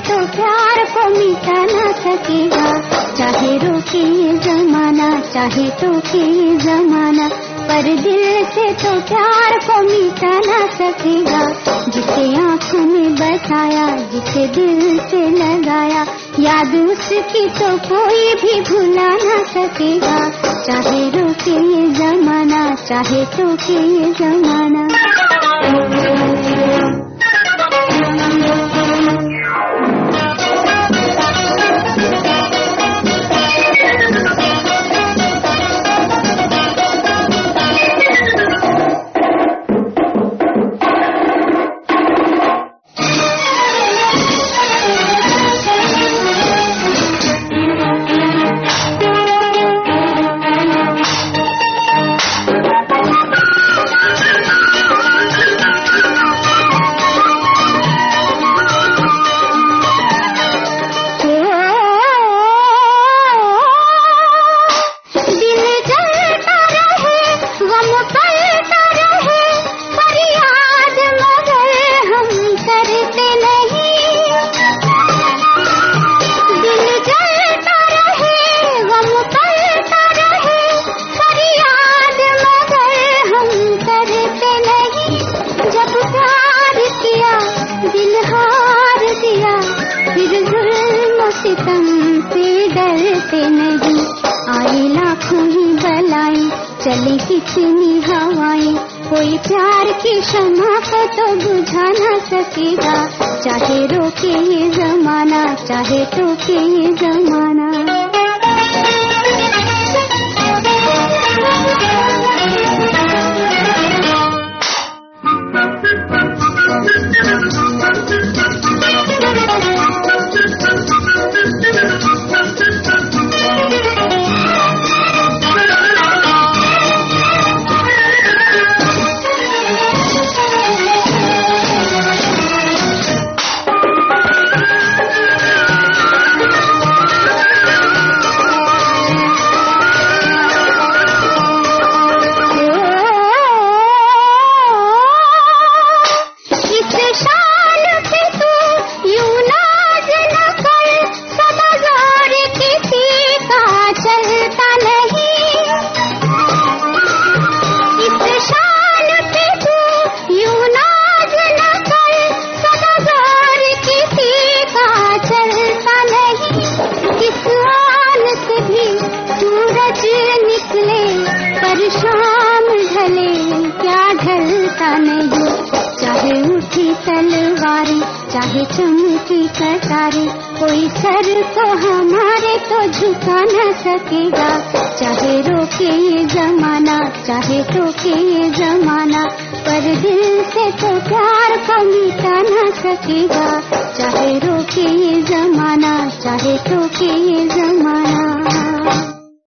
तो प्यार को मिटा ना सकेगा। चाहे रोके ये जमाना, चाहे टोके ये जमाना, पर दिल से तो प्यार को मिटा ना सकेगा। जिसे आँखों में बसाया, जिसे दिल से लगाया, याद उसकी तो कोई भी भुला ना सकेगा। चाहे रोके ये जमाना, चाहे टोके ये जमाना। से डरते नहीं, आए लाखों ही बलाएं, चले कितनी हवाएं, कोई प्यार की शम्मा को तो बुझा ना सकेगा। चाहे रोके ये जमाना, चाहे टोके ये जमाना। शाम ढले क्या ढलता नहीं, चाहे उठी तलवारी, चाहे चमकी कटारी, कोई सर को हमारे तो झुका न सकेगा। चाहे रोके ये जमाना, चाहे टोके ये जमाना, पर दिल से तो प्यार को मिटा न सकेगा। चाहे रोके ये जमाना, चाहे टोके ये जमाना।